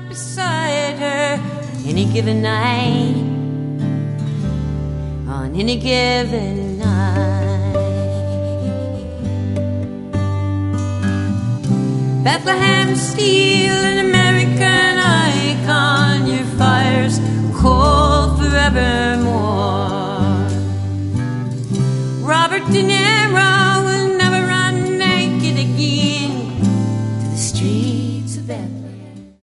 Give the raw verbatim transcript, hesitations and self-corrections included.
beside her on any given night, on any given night. Bethlehem Steel, an American icon, your fires cold forevermore. Robert De Niro,